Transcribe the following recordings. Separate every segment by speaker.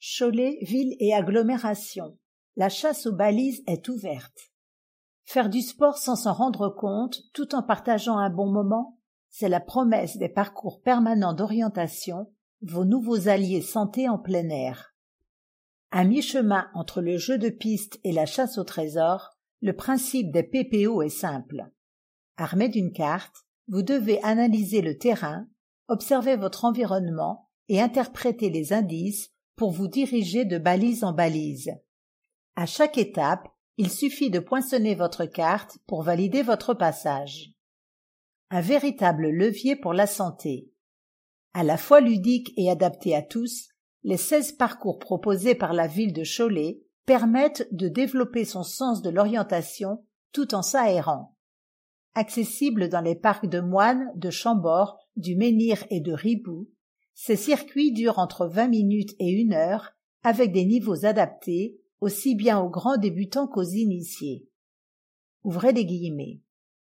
Speaker 1: Cholet, ville et agglomération. La chasse aux balises est ouverte. Faire du sport sans s'en rendre compte, tout en partageant un bon moment, c'est la promesse des parcours permanents d'orientation, vos nouveaux alliés santé en plein air. À mi-chemin entre le jeu de piste et la chasse au trésor, le principe des PPO est simple. Armé d'une carte, vous devez analyser le terrain, observer votre environnement et interpréter les indices pour vous diriger de balise en balise. À chaque étape, il suffit de poinçonner votre carte pour valider votre passage. Un véritable levier pour la santé. À la fois ludique et adapté à tous, les 16 parcours proposés par la ville de Cholet permettent de développer son sens de l'orientation tout en s'aérant. Accessibles dans les parcs de Moine, de Chambord, du Menhir et de Ribou, ces circuits durent entre 20 minutes et 1 heure avec des niveaux adaptés aussi bien aux grands débutants qu'aux initiés. Ouvrez les guillemets.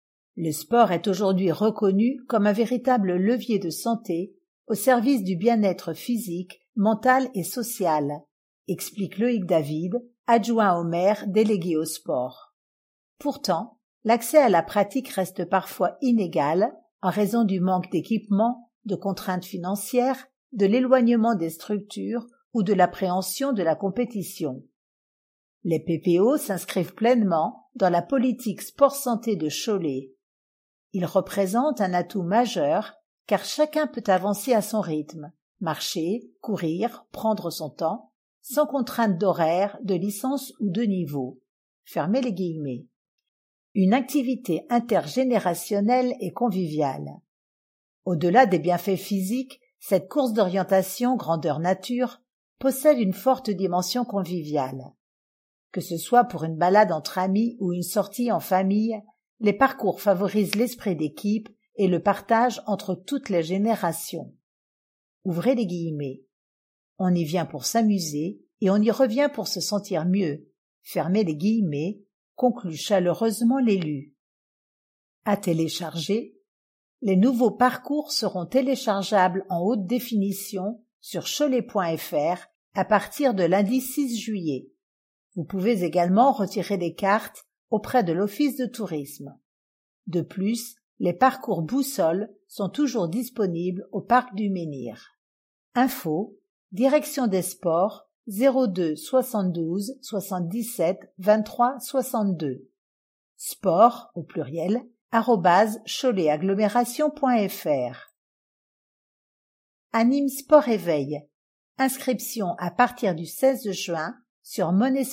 Speaker 1: Le sport est aujourd'hui reconnu comme un véritable levier de santé au service du bien-être physique, mental et social, explique Loïc David, adjoint au maire délégué au sport. Pourtant, l'accès à la pratique reste parfois inégal en raison du manque d'équipement, de contraintes financières, de l'éloignement des structures ou de l'appréhension de la compétition. Les PPO s'inscrivent pleinement dans la politique sport-santé de Cholet. Ils représentent un atout majeur car chacun peut avancer à son rythme, marcher, courir, prendre son temps, sans contrainte d'horaire, de licence ou de niveau. Fermez les guillemets. Une activité intergénérationnelle et conviviale. Au-delà des bienfaits physiques, cette course d'orientation grandeur nature possède une forte dimension conviviale. Que ce soit pour une balade entre amis ou une sortie en famille, les parcours favorisent l'esprit d'équipe et le partage entre toutes les générations. Ouvrez les guillemets. On y vient pour s'amuser et on y revient pour se sentir mieux. Fermez les guillemets, conclut chaleureusement l'élu. À télécharger. Les nouveaux parcours seront téléchargeables en haute définition sur cholet.fr à partir de lundi 6 juillet. Vous pouvez également retirer des cartes auprès de l'Office de tourisme. De plus, les parcours boussole sont toujours disponibles au parc du Menhir. Info, Direction des Sports, 02 72 77 23 62. Sport, au pluriel, @cholet-agglomération.fr. Anime Sport Éveil. Inscription à partir du 16 juin sur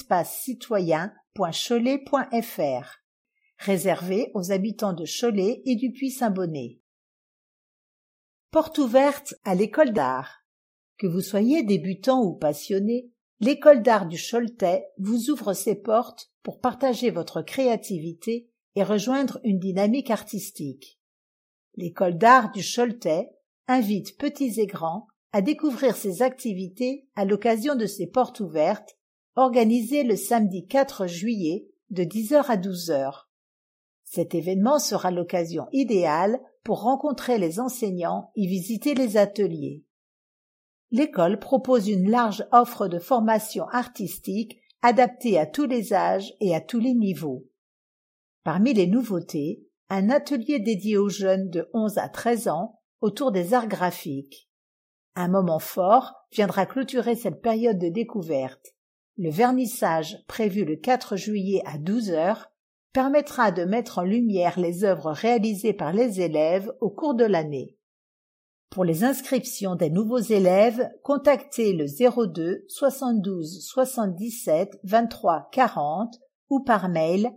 Speaker 1: monespace-citoyen.cholet.fr. Réservé aux habitants de Cholet et du Puy-Saint-Bonnet. Porte ouverte à l'école d'art. Que vous soyez débutant ou passionné, l'école d'art du Choletais vous ouvre ses portes pour partager votre créativité et rejoindre une dynamique artistique. L'école d'art du Choletais invite petits et grands à découvrir ses activités à l'occasion de ses portes ouvertes, organisées le samedi 4 juillet de 10h à 12h. Cet événement sera l'occasion idéale pour rencontrer les enseignants et visiter les ateliers. L'école propose une large offre de formation artistique adaptée à tous les âges et à tous les niveaux. Parmi les nouveautés, un atelier dédié aux jeunes de 11 à 13 ans autour des arts graphiques. Un moment fort viendra clôturer cette période de découverte. Le vernissage, prévu le 4 juillet à 12h, permettra de mettre en lumière les œuvres réalisées par les élèves au cours de l'année. Pour les inscriptions des nouveaux élèves, contactez le 02 72 77 23 40 ou par mail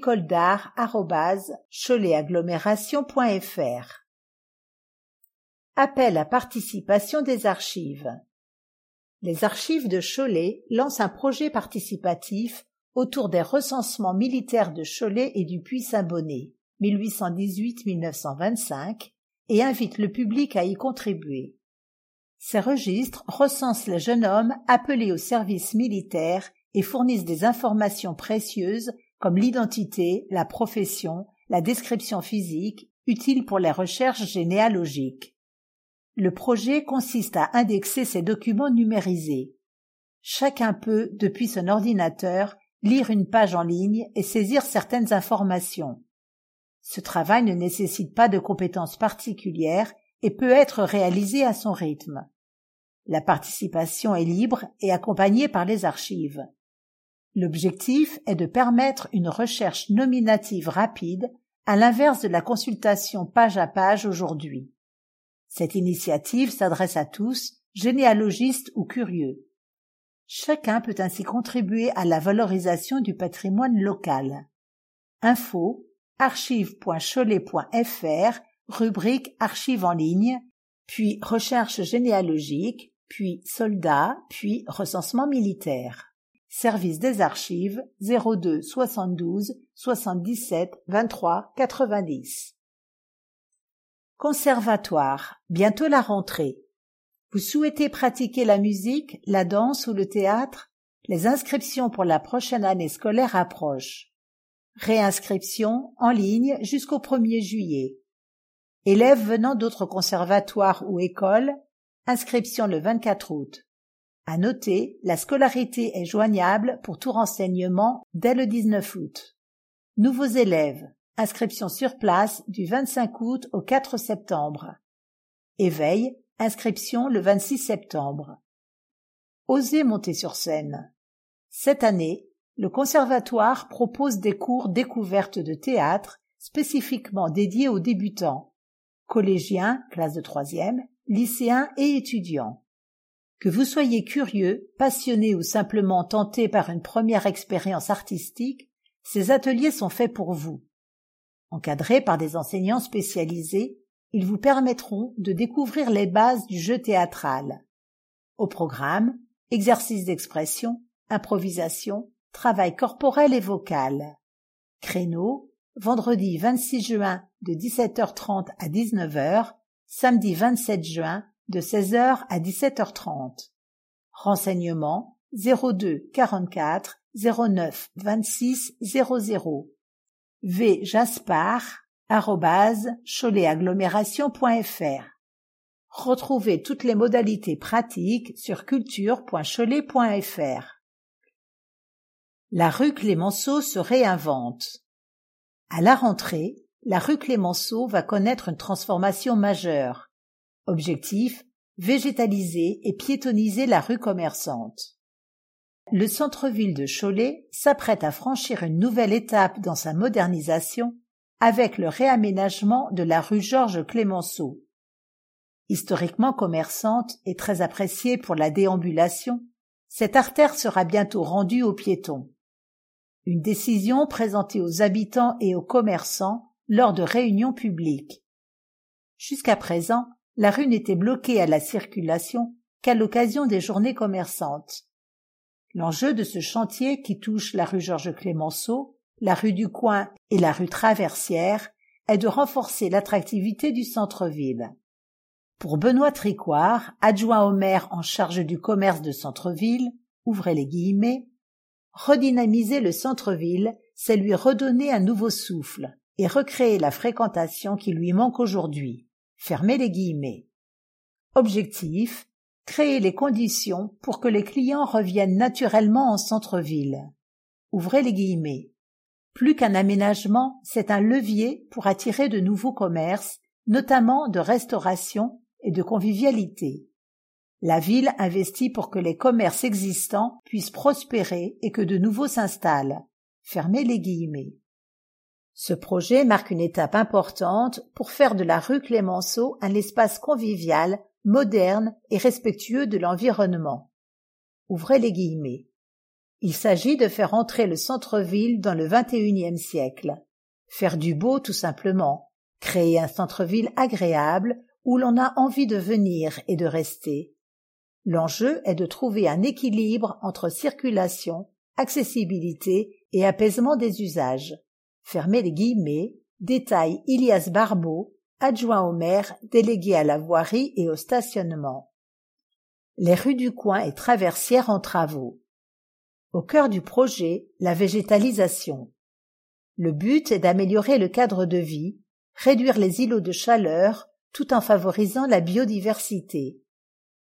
Speaker 1: écoledart@cholet-agglomération.fr. Appel à participation des archives. Les archives de Cholet lancent un projet participatif autour des recensements militaires de Cholet et du Puy-Saint-Bonnet, 1818-1925, et invitent le public à y contribuer. Ces registres recensent les jeunes hommes appelés au service militaire et fournissent des informations précieuses comme l'identité, la profession, la description physique, utiles pour les recherches généalogiques. Le projet consiste à indexer ces documents numérisés. Chacun peut, depuis son ordinateur, lire une page en ligne et saisir certaines informations. Ce travail ne nécessite pas de compétences particulières et peut être réalisé à son rythme. La participation est libre et accompagnée par les archives. L'objectif est de permettre une recherche nominative rapide, à l'inverse de la consultation page à page aujourd'hui. Cette initiative s'adresse à tous, généalogistes ou curieux. Chacun peut ainsi contribuer à la valorisation du patrimoine local. Info archives.cholet.fr, rubrique Archives en ligne, puis Recherche généalogique, puis Soldats, puis Recensement militaire. Service des archives 02 72 77 23 90. Conservatoire, bientôt la rentrée. Vous souhaitez pratiquer la musique, la danse ou le théâtre? Les inscriptions pour la prochaine année scolaire approchent. Réinscription en ligne jusqu'au 1er juillet. Élèves venant d'autres conservatoires ou écoles, inscription le 24 août. À noter, la scolarité est joignable pour tout renseignement dès le 19 août. Nouveaux élèves, inscription sur place du 25 août au 4 septembre. Éveil, inscription le 26 septembre. Osez monter sur scène. Cette année, le conservatoire propose des cours découvertes de théâtre spécifiquement dédiés aux débutants, collégiens, classe de 3e, lycéens et étudiants. Que vous soyez curieux, passionné ou simplement tenté par une première expérience artistique, ces ateliers sont faits pour vous. Encadrés par des enseignants spécialisés, ils vous permettront de découvrir les bases du jeu théâtral. Au programme, exercices d'expression, improvisation, travail corporel et vocal. Créneau, vendredi 26 juin de 17h30 à 19h, samedi 27 juin de 16h à 17h30. Renseignements 02 44 09 26 00. vjaspar@choletagglomération.fr. Retrouvez toutes les modalités pratiques sur culture.cholet.fr. La rue Clémenceau se réinvente. À la rentrée, la rue Clémenceau va connaître une transformation majeure. Objectif, végétaliser et piétonniser la rue commerçante. Le centre-ville de Cholet s'apprête à franchir une nouvelle étape dans sa modernisation avec le réaménagement de la rue Georges Clémenceau. Historiquement commerçante et très appréciée pour la déambulation, cette artère sera bientôt rendue aux piétons. Une décision présentée aux habitants et aux commerçants lors de réunions publiques. Jusqu'à présent, la rue n'était bloquée à la circulation qu'à l'occasion des journées commerçantes. L'enjeu de ce chantier qui touche la rue Georges Clémenceau, la rue du Coin et la rue Traversière est de renforcer l'attractivité du centre-ville. Pour Benoît Tricoire, adjoint au maire en charge du commerce de centre-ville, ouvrez les guillemets, redynamiser le centre-ville, c'est lui redonner un nouveau souffle et recréer la fréquentation qui lui manque aujourd'hui. Fermez les guillemets. Objectif, créer les conditions pour que les clients reviennent naturellement en centre-ville. Ouvrez les guillemets. Plus qu'un aménagement, c'est un levier pour attirer de nouveaux commerces, notamment de restauration et de convivialité. La ville investit pour que les commerces existants puissent prospérer et que de nouveaux s'installent. Fermez les guillemets. Ce projet marque une étape importante pour faire de la rue Clémenceau un espace convivial, moderne et respectueux de l'environnement. Ouvrez les guillemets. Il s'agit de faire entrer le centre-ville dans le XXIe siècle. Faire du beau tout simplement. Créer un centre-ville agréable où l'on a envie de venir et de rester. L'enjeu est de trouver un équilibre entre circulation, accessibilité et apaisement des usages. Fermez les guillemets, détaille Ilias Barbeau, adjoint au maire, délégué à la voirie et au stationnement. Les rues du Coin et Traversière en travaux. Au cœur du projet, la végétalisation. Le but est d'améliorer le cadre de vie, réduire les îlots de chaleur, tout en favorisant la biodiversité.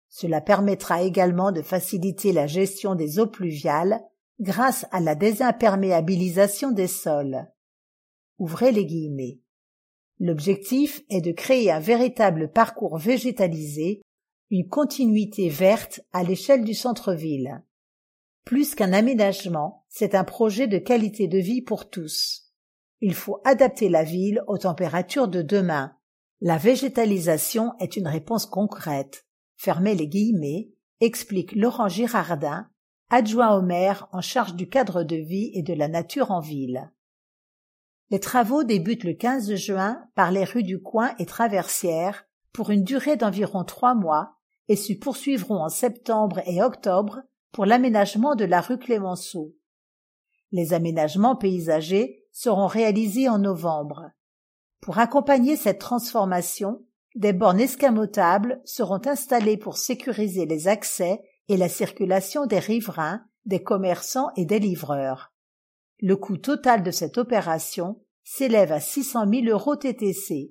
Speaker 1: Cela permettra également de faciliter la gestion des eaux pluviales grâce à la désimperméabilisation des sols. Ouvrez les guillemets. L'objectif est de créer un véritable parcours végétalisé, une continuité verte à l'échelle du centre-ville. Plus qu'un aménagement, c'est un projet de qualité de vie pour tous. Il faut adapter la ville aux températures de demain. La végétalisation est une réponse concrète. Fermez les guillemets, explique Laurent Girardin, adjoint au maire en charge du cadre de vie et de la nature en ville. Les travaux débutent le 15 juin par les rues du Coin et Traversière pour une durée d'environ 3 mois et se poursuivront en septembre et octobre pour l'aménagement de la rue Clémenceau. Les aménagements paysagers seront réalisés en novembre. Pour accompagner cette transformation, des bornes escamotables seront installées pour sécuriser les accès et la circulation des riverains, des commerçants et des livreurs. Le coût total de cette opération s'élève à 600 000 € TTC.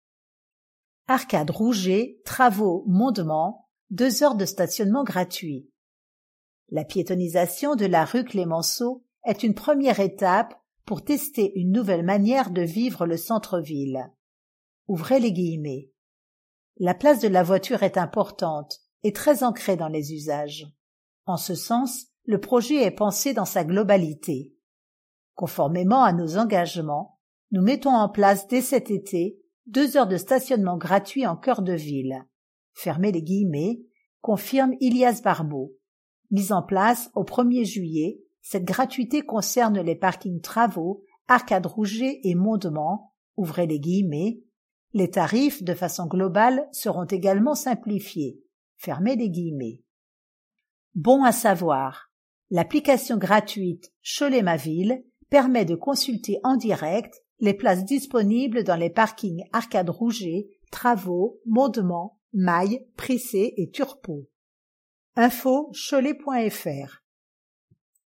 Speaker 1: Arcade Rouget, travaux Mondement, 2 heures de stationnement gratuit. La piétonisation de la rue Clémenceau est une première étape pour tester une nouvelle manière de vivre le centre-ville. Ouvrez les guillemets. La place de la voiture est importante et très ancrée dans les usages. En ce sens, le projet est pensé dans sa globalité. Conformément à nos engagements, nous mettons en place dès cet été 2 heures de stationnement gratuit en cœur de ville. Fermez les guillemets, confirme Ilias Barbeau. Mise en place au 1er juillet, cette gratuité concerne les parkings travaux, Arcade Rouget et Mondement, ouvrez les guillemets. Les tarifs, de façon globale, seront également simplifiés. Fermez les guillemets. Bon à savoir, l'application gratuite Cholet ma ville permet de consulter en direct les places disponibles dans les parkings Arcade Rouget, Travaux, Mondement, Maille, Prissé et Turpot. Info cholet.fr